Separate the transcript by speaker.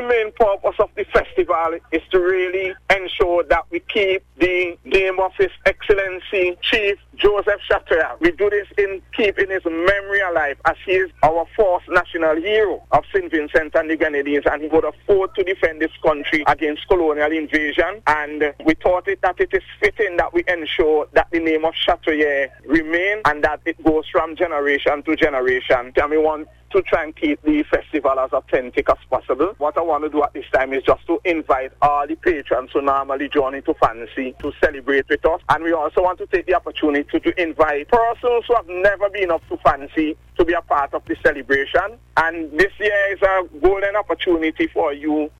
Speaker 1: main purpose of the festival is to really ensure that we keep the name of His Excellency Chief Joseph Chattoyal. We do this in keeping his memory alive, as he is our fourth national hero of St. Vincent and the Grenadines, and he would have fought to defend this country against colonial invasion. And we thought that it is fitting that we ensure that the name of Chattoyal remain and that it goes from generation to generation. And we want to try and keep the festival as authentic as possible. What I want to do at this time is just to invite all the patrons who normally join into Fancy to celebrate with us. And we also want to take the opportunity to invite persons who have never been up to Fancy to be a part of the celebration. And this year is a golden opportunity for you